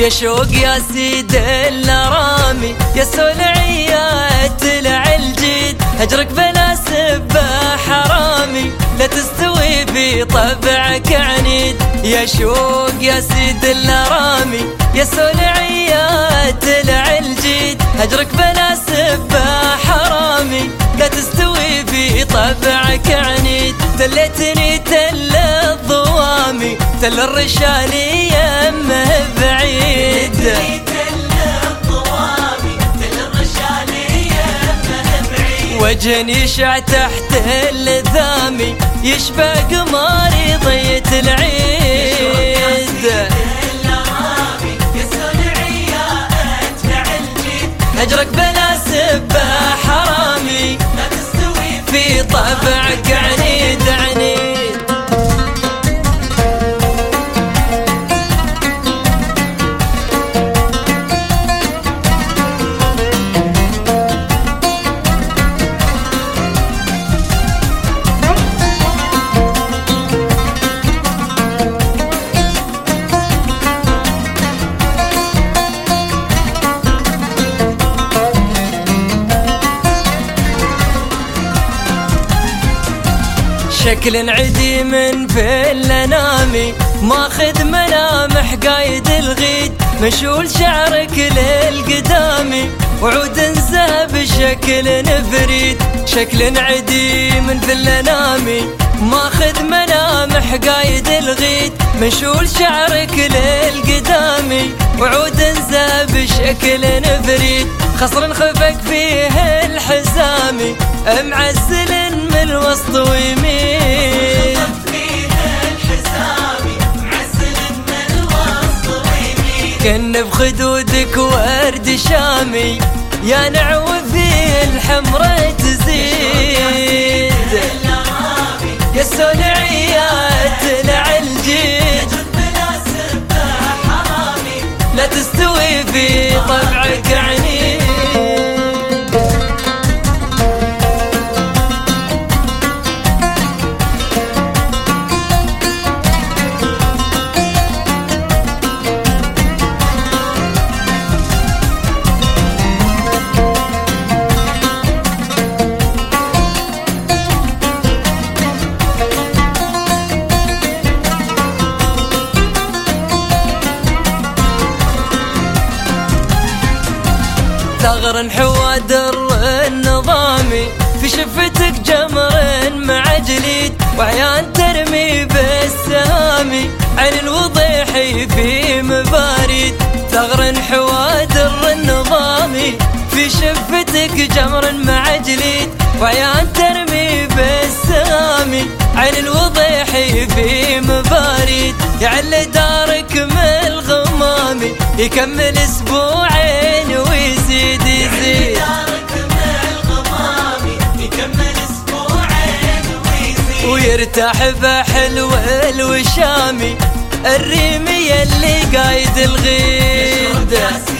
يا شوق يا سيد الارامي، يا سولعية تلع الجيد، هجرك بلا سبة حرامي، لا تستوي بطبعك عنيد. يا شوق يا سيد الارامي، يا سولعية تلع الجيد، هجرك بلا سبة حرامي، لا تستوي بطبعك عنيد. تلتني تل الضوامي، تل الرشالي يمه بعيد، وجهني يشع تحت اللذامي، يشبه قماري ضيت العيد. هجرك بلا سبة حرامي، لا تستوي في طبعك عنيد عنيد. شكل عديم في الانامي، ماخذ ملامح قايد الغيد، مشول شعرك للقدامي، وعود انزه بشكل نفريد. شكل عديم في الانامي، ماخذ ملامح قايد الغيد، مشول شعرك للقدامي، وعود انزه بشكل نفريد. خصر خفك فيه الحزامي، معزل من الوسط ويمين، كن بخدودك ورد شامي، يا نعو فيه الحمرة تزيد. يا سولعية تلع الجيد، لا تستوي في طبعك عنيد. ثغر حوادر النظامي، في شفتك جمر مع جليد، وعيان ترمي بالسهامي، عين الوضيحي في مباريد. ثغر حوادر النظامي، في شفتك جمر مع جليد، وعيان ترمي بالسهامي، عين الوضيحي في مباريد. يعلي دارك من الغمامي، يكمل اسبوعين ويزيد يزيد. ويرتاح بحلو الوشامي، الريمي اللي قايد الغيد.